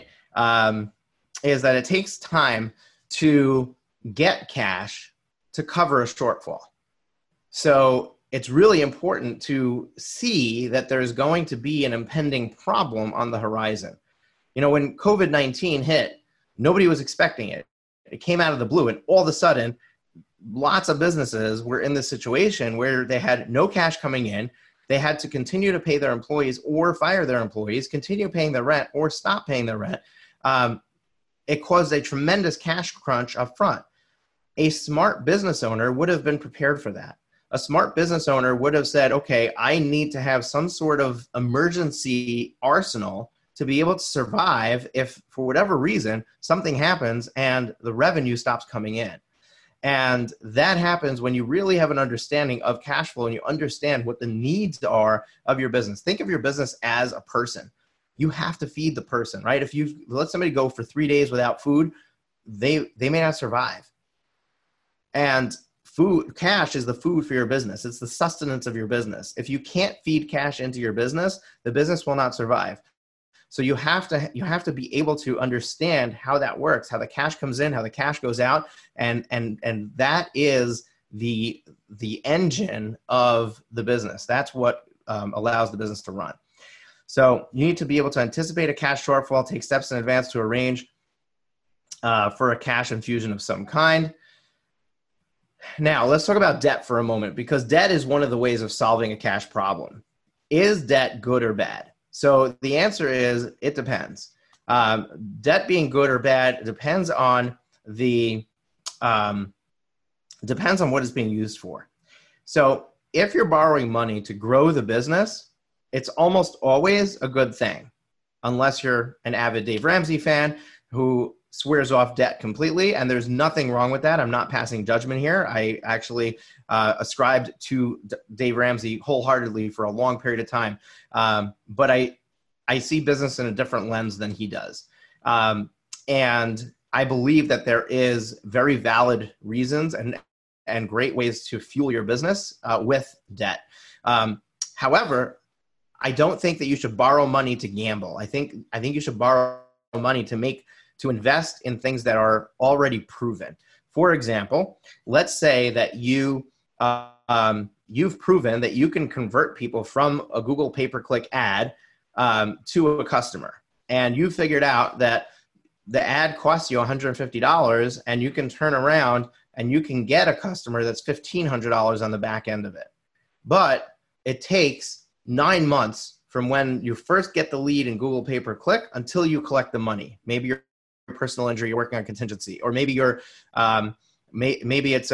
is that it takes time to get cash to cover a shortfall. So it's really important to see that there's going to be an impending problem on the horizon. You know, when COVID-19 hit, nobody was expecting it. It came out of the blue, and all of a sudden, lots of businesses were in this situation where they had no cash coming in. They had to continue to pay their employees or fire their employees, continue paying their rent or stop paying their rent. It caused a tremendous cash crunch up front. A smart business owner would have been prepared for that. A smart business owner would have said, okay, I need to have some sort of emergency arsenal to be able to survive if, for whatever reason, something happens and the revenue stops coming in. And that happens when you really have an understanding of cash flow and you understand what the needs are of your business. Think of your business as a person. You have to feed the person, right? If you let somebody go for 3 days without food, they may not survive. And cash is the food for your business. It's the sustenance of your business. If you can't feed cash into your business, the business will not survive. So you have to be able to understand how that works, how the cash comes in, how the cash goes out, and that is the engine of the business. That's what allows the business to run. So you need to be able to anticipate a cash shortfall, take steps in advance to arrange for a cash infusion of some kind. Now, let's talk about debt for a moment, because debt is one of the ways of solving a cash problem. Is debt good or bad? So the answer is it depends. Debt being good or bad depends on what it's being used for. So if you're borrowing money to grow the business, it's almost always a good thing, unless you're an avid Dave Ramsey fan who swears off debt completely, and there's nothing wrong with that. I'm not passing judgment here. I actually ascribed to Dave Ramsey wholeheartedly for a long period of time, but I see business in a different lens than he does. And I believe that there is very valid reasons and great ways to fuel your business with debt. However, I don't think that you should borrow money to gamble. I think you should borrow money to invest in things that are already proven. For example, let's say that you've proven that you can convert people from a Google pay-per-click ad to a customer, and you figured out that the ad costs you $150 and you can turn around and you can get a customer that's $1,500 on the back end of it. But it takes 9 months from when you first get the lead in Google pay-per-click until you collect the money. Maybe you're personal injury, you're working on contingency, or maybe you're maybe it's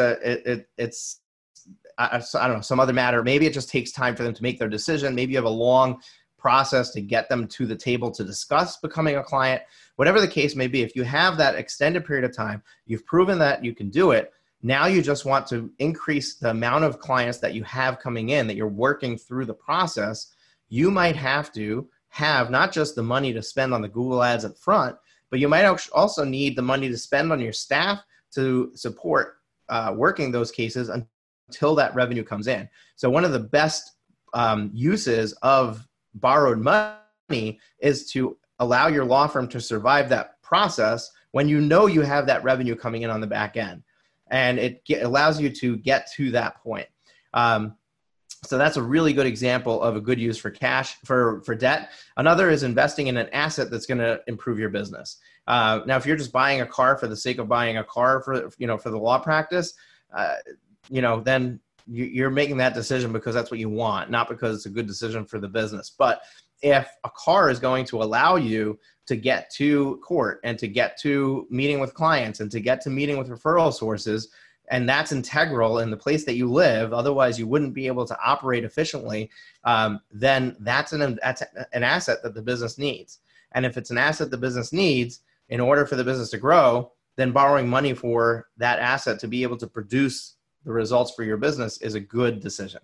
I don't know, some other matter. Maybe it just takes time for them to make their decision. Maybe you have a long process to get them to the table to discuss becoming a client. Whatever the case may be, if you have that extended period of time, you've proven that you can do it. Now you just want to increase the amount of clients that you have coming in, that you're working through the process. You might have to have not just the money to spend on the Google ads up front, but you might also need the money to spend on your staff to support working those cases until that revenue comes in. So one of the best uses of borrowed money is to allow your law firm to survive that process when you know you have that revenue coming in on the back end. And it allows you to get to that point. So that's a really good example of a good use for cash, for debt. Another is investing in an asset that's going to improve your business. Now, if you're just buying a car for the sake of buying a car for the law practice, then you're making that decision because that's what you want, not because it's a good decision for the business. But if a car is going to allow you to get to court and to get to meeting with clients and to get to meeting with referral sources, and that's integral in the place that you live, otherwise you wouldn't be able to operate efficiently, then that's an asset that the business needs. And if it's an asset the business needs in order for the business to grow, then borrowing money for that asset to be able to produce the results for your business is a good decision.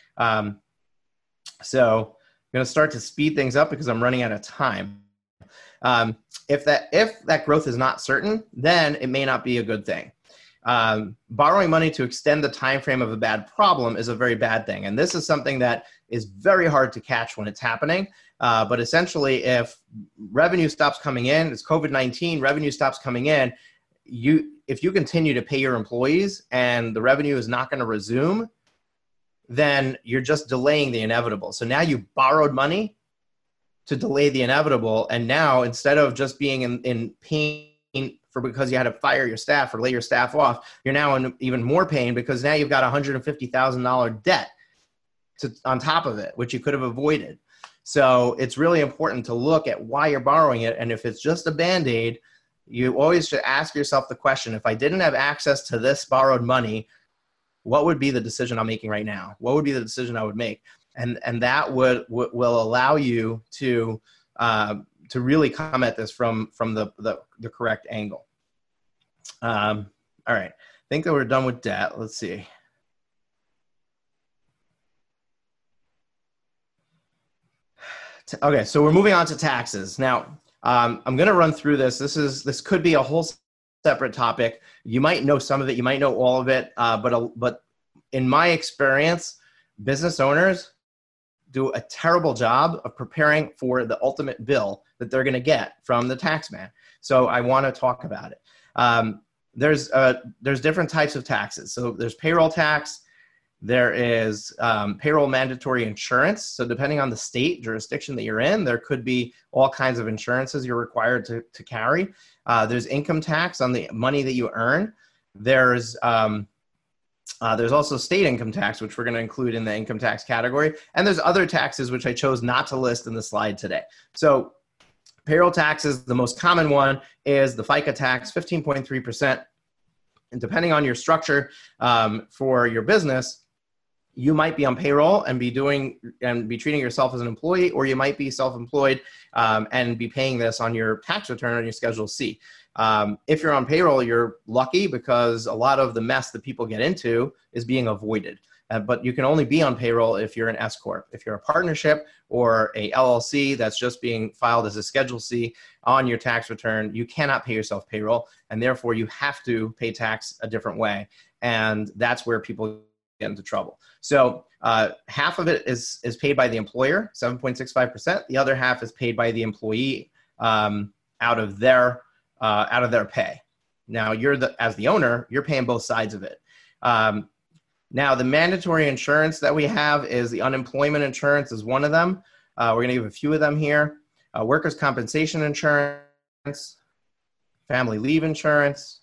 So I'm going to start to speed things up because I'm running out of time. If that growth is not certain, then it may not be a good thing. Borrowing money to extend the time frame of a bad problem is a very bad thing. And this is something that is very hard to catch when it's happening. But essentially, if revenue stops coming in, it's COVID-19, revenue stops coming in, if you continue to pay your employees and the revenue is not going to resume, then you're just delaying the inevitable. So now you borrowed money to delay the inevitable. And now instead of just being in pain because you had to fire your staff or lay your staff off, you're now in even more pain because now you've got $150,000 debt on top of it, which you could have avoided. So it's really important to look at why you're borrowing it. And if it's just a Band-Aid, you always should ask yourself the question, if I didn't have access to this borrowed money, what would be the decision I'm making right now? What would be the decision I would make? And that will allow you to really come at this from the correct angle. All right, I think that we're done with debt. Let's see. Okay, so we're moving on to taxes. Now, I'm going to run through this. This could be a whole separate topic. You might know some of it. You might know all of it. But in my experience, business owners do a terrible job of preparing for the ultimate bill that they're going to get from the tax man. So I want to talk about it. There's different types of taxes. So there's payroll tax. There is payroll mandatory insurance. So depending on the state jurisdiction that you're in, there could be all kinds of insurances you're required to carry. There's income tax on the money that you earn. There's also state income tax, which we're going to include in the income tax category. And there's other taxes, which I chose not to list in the slide today. So payroll taxes, the most common one is the FICA tax, 15.3%. And depending on your structure for your business, you might be on payroll and be treating yourself as an employee, or you might be self-employed and be paying this on your tax return on your Schedule C. If you're on payroll, you're lucky because a lot of the mess that people get into is being avoided. But you can only be on payroll if you're an S Corp. If you're a partnership or a LLC that's just being filed as a Schedule C on your tax return, you cannot pay yourself payroll, and therefore you have to pay tax a different way. And that's where people get into trouble. So half of it is paid by the employer, 7.65%. The other half is paid by the employee out of their pay. Now, as the owner, you're paying both sides of it. Now, the mandatory insurance that we have is the unemployment insurance is one of them. We're going to give a few of them here. Workers' compensation insurance, family leave insurance,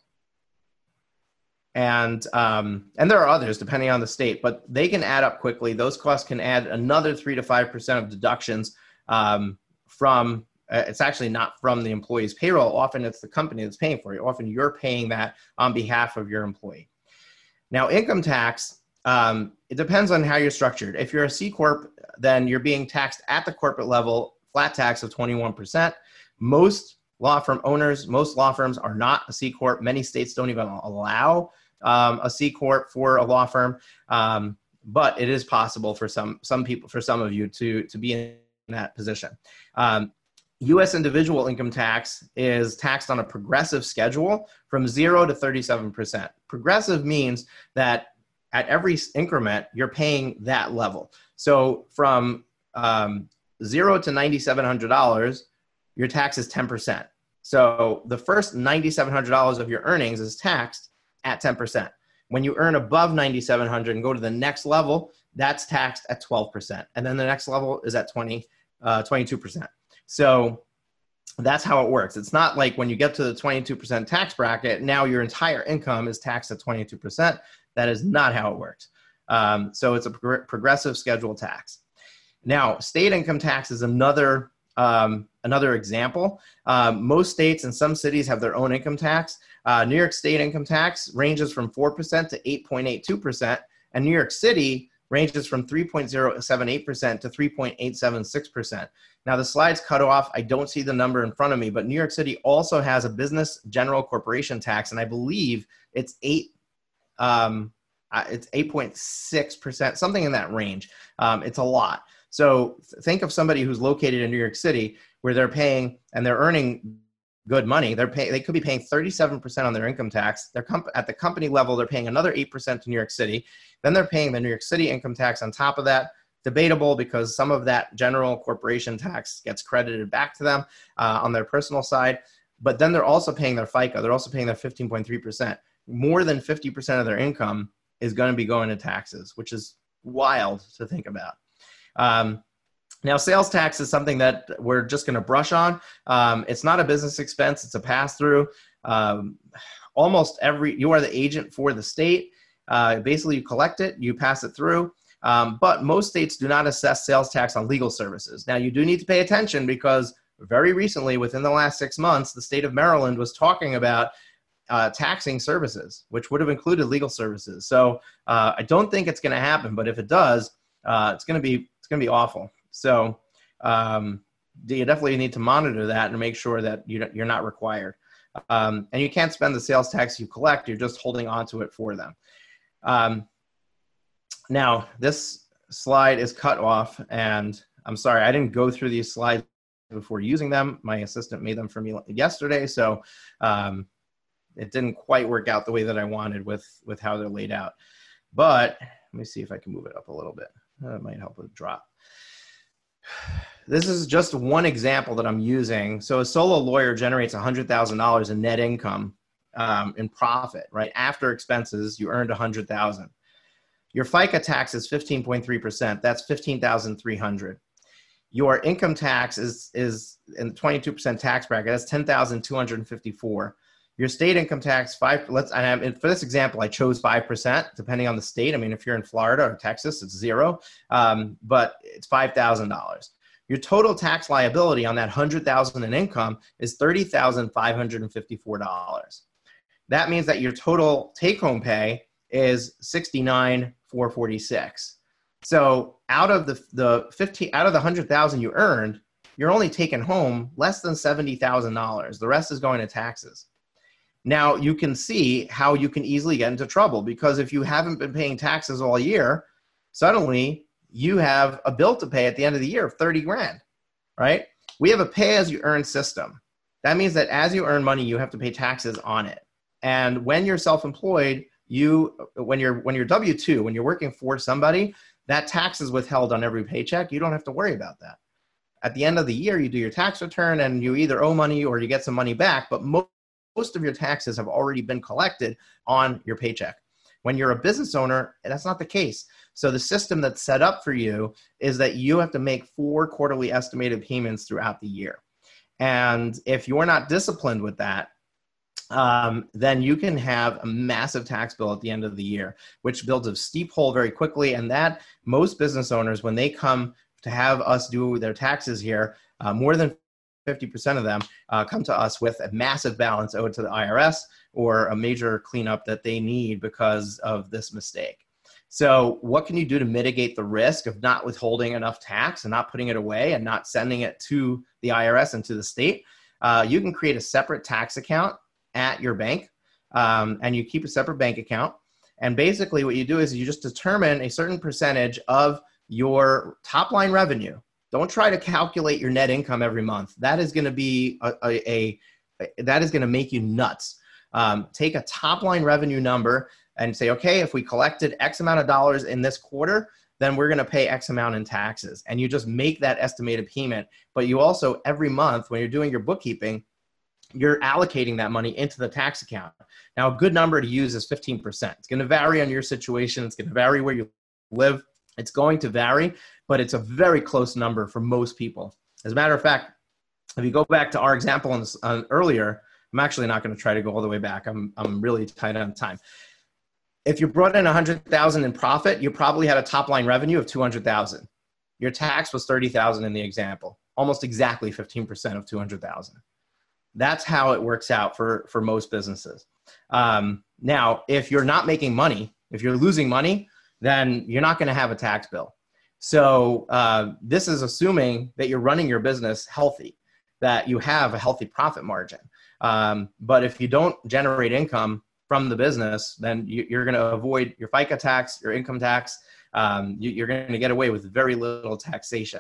and there are others depending on the state, but they can add up quickly. Those costs can add another 3 to 5% of deductions from. It's actually not from the employee's payroll. Often it's the company that's paying for it. Often you're paying that on behalf of your employee. Now, income tax, it depends on how you're structured. If you're a C Corp, then you're being taxed at the corporate level, flat tax of 21%. Most law firm owners, most law firms are not a C Corp. Many states don't even allow a C Corp for a law firm. But it is possible for some people, for some of you to be in that position. U.S. individual income tax is taxed on a progressive schedule from 0 to 37%. Progressive means that at every increment, you're paying that level. So from 0 to $9,700, your tax is 10%. So the first $9,700 of your earnings is taxed at 10%. When you earn above $9,700 and go to the next level, that's taxed at 12%. And then the next level is at 22%. So that's how it works. It's not like when you get to the 22% tax bracket, now your entire income is taxed at 22%. That is not how it works. So it's a progressive schedule tax. Now, state income tax is another example. Most states and some cities have their own income tax. New York State income tax ranges from 4% to 8.82%, and New York City ranges from 3.078% to 3.876%. Now, the slide's cut off. I don't see the number in front of me, but New York City also has a business general corporation tax, and I believe it's 8.6%, something in that range. It's a lot. So think of somebody who's located in New York City where they're paying and they're earning good money. They could be paying 37% on their income tax. At the company level, they're paying another 8% to New York City. Then they're paying the New York City income tax on top of that. Debatable because some of that general corporation tax gets credited back to them on their personal side. But then they're also paying their FICA. They're also paying their 15.3%. More than 50% of their income is going to be going to taxes, which is wild to think about. Now, sales tax is something that we're just going to brush on. It's not a business expense. It's a pass-through. You are the agent for the state. Basically, you collect it, you pass it through. But most states do not assess sales tax on legal services. Now, you do need to pay attention because very recently, within the last 6 months, the state of Maryland was talking about taxing services, which would have included legal services. So I don't think it's going to happen, but if it does, it's going to be awful. So you definitely need to monitor that and make sure that you're not required. And you can't spend the sales tax you collect. You're just holding on to it for them. Now, this slide is cut off, and I'm sorry, I didn't go through these slides before using them. My assistant made them for me yesterday, so it didn't quite work out the way that I wanted with how they're laid out. But let me see if I can move it up a little bit. That might help with drop. This is just one example that I'm using. So a solo lawyer generates $100,000 in net income in profit, right? After expenses, you earned $100,000. Your FICA tax is 15.3%. That's $15,300. Your income tax is in the 22% tax bracket. That's $10,254. Your state income tax, for this example, I chose 5%, depending on the state. I mean, if you're in Florida or Texas, it's 0, but it's $5,000. Your total tax liability on that $100,000 in income is $30,554. That means that your total take-home pay is $69,446. So out of the $100,000 you earned, you're only taking home less than $70,000. The rest is going to taxes. Now you can see how you can easily get into trouble, because if you haven't been paying taxes all year, suddenly you have a bill to pay at the end of the year of 30 grand, right? We have a pay as you earn system. That means that as you earn money, you have to pay taxes on it. And when you're self-employed, when you're W-2, when you're working for somebody, that tax is withheld on every paycheck. You don't have to worry about that. At the end of the year, you do your tax return and you either owe money or you get some money back, but most of your taxes have already been collected on your paycheck. When you're a business owner, that's not the case. So the system that's set up for you is that you have to make 4 quarterly estimated payments throughout the year. And if you're not disciplined with that, then you can have a massive tax bill at the end of the year, which builds a steep hole very quickly. And that most business owners, when they come to have us do their taxes here, more than 50% of them come to us with a massive balance owed to the IRS or a major cleanup that they need because of this mistake. So what can you do to mitigate the risk of not withholding enough tax and not putting it away and not sending it to the IRS and to the state? You can create a separate tax account at your bank, and you keep a separate bank account. And basically what you do is you just determine a certain percentage of your top line revenue. Don't try to calculate your net income every month. That is going to be that is going to make you nuts. Take a top line revenue number and say, okay, if we collected X amount of dollars in this quarter, then we're going to pay X amount in taxes. And you just make that estimated payment. But you also, every month when you're doing your bookkeeping, you're allocating that money into the tax account. Now, a good number to use is 15%. It's going to vary on your situation. It's going to vary where you live. It's going to vary, but it's a very close number for most people. As a matter of fact, if you go back to our example earlier, I'm actually not going to try to go all the way back. I'm really tight on time. If you brought in 100,000 in profit, you probably had a top line revenue of 200,000. Your tax was 30,000 in the example, almost exactly 15% of 200,000. That's how it works out for most businesses. Now, if you're not making money, if you're losing money, then you're not going to have a tax bill. So this is assuming that you're running your business healthy, that you have a healthy profit margin. But if you don't generate income from the business, then you're going to avoid your FICA tax, your income tax. You're going to get away with very little taxation.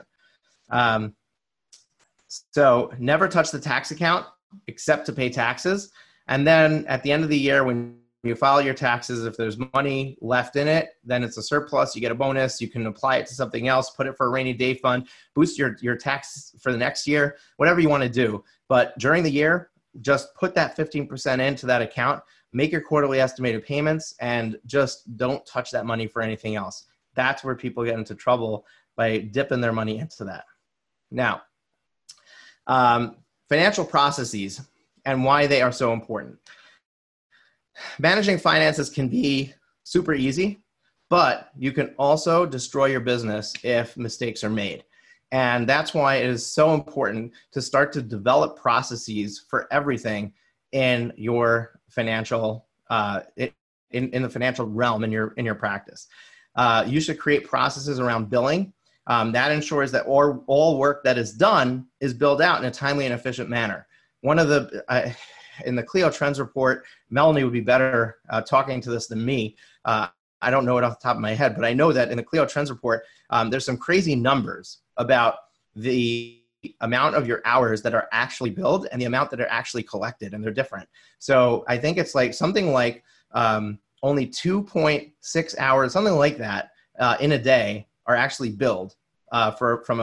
So never touch the tax account except to pay taxes. And then at the end of the year, when you file your taxes, if there's money left in it, then it's a surplus. You get a bonus. You can apply it to something else, put it for a rainy day fund, boost your tax for the next year, whatever you want to do. But during the year, just put that 15% into that account, make your quarterly estimated payments, and just don't touch that money for anything else. That's where people get into trouble, by dipping their money into that. Now, financial processes and why they are so important. Managing finances can be super easy, but you can also destroy your business if mistakes are made. And that's why it is so important to start to develop processes for everything in your financial, in the financial realm in your practice. You should create processes around billing. That ensures that all work that is done is billed out in a timely and efficient manner. One of the, in the Clio Trends report, Melanie would be better talking to this than me. I don't know it off the top of my head, but I know that in the Clio Trends report, there's some crazy numbers about the amount of your hours that are actually billed and the amount that are actually collected, and they're different. So I think it's like something like only 2.6 hours, something like that, in a day are actually billed from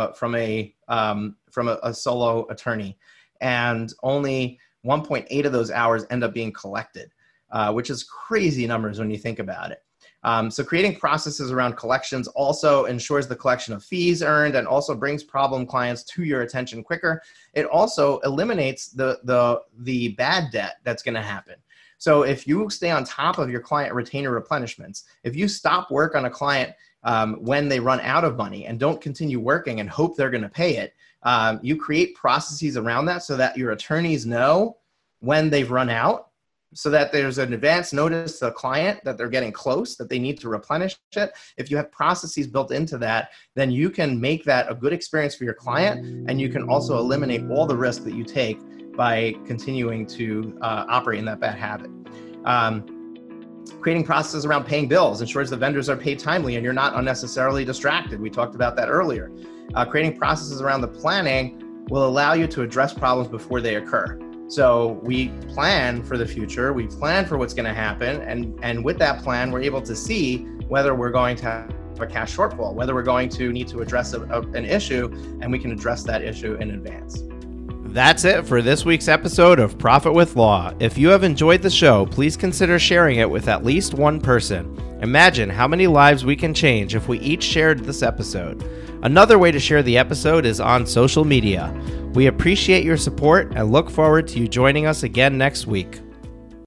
a solo attorney, and only 1.8 of those hours end up being collected, which is crazy numbers when you think about it. So creating processes around collections also ensures the collection of fees earned and also brings problem clients to your attention quicker. It also eliminates the bad debt that's going to happen. So if you stay on top of your client retainer replenishments, if you stop work on a client when they run out of money and don't continue working and hope they're going to pay it, you create processes around that so that your attorneys know when they've run out, so that there's an advance notice to the client that they're getting close, that they need to replenish it. If you have processes built into that, then you can make that a good experience for your client, and you can also eliminate all the risk that you take by continuing to operate in that bad habit. Creating processes around paying bills ensures the vendors are paid timely and you're not unnecessarily distracted. We talked about that earlier. Creating processes around the planning will allow you to address problems before they occur. So we plan for the future, we plan for what's going to happen, and with that plan, we're able to see whether we're going to have a cash shortfall, whether we're going to need to address an issue, and we can address that issue in advance. That's it for this week's episode of Profit with Law. If you have enjoyed the show, please consider sharing it with at least one person. Imagine how many lives we can change if we each shared this episode. Another way to share the episode is on social media. We appreciate your support and look forward to you joining us again next week.